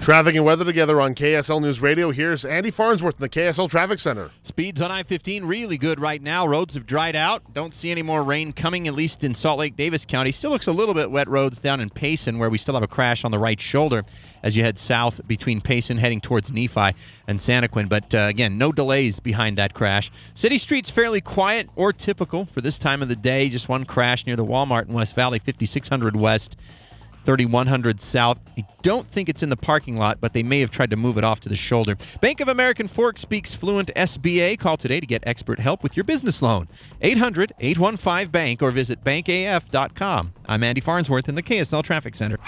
Traffic and weather together on KSL News Radio. Here's Andy Farnsworth in the KSL Traffic Center. Speeds on I-15 really good right now. Roads have dried out. Don't see any more rain coming, at least in Salt Lake, Davis County. Still looks a little bit wet roads down in Payson, where we still have a crash on the right shoulder as you head south between Payson heading towards Nephi and Santaquin. But again, no delays behind that crash. City Street's fairly quiet or typical for this time of the day. Just one crash near the Walmart in West Valley, 5600 West. 3100 South. I don't think it's in the parking lot, but they may have tried to move it off to the shoulder. Bank of American Fork speaks fluent SBA. Call today to get expert help with your business loan. 800-815-BANK or visit bankaf.com. I'm Andy Farnsworth in the KSL Traffic Center.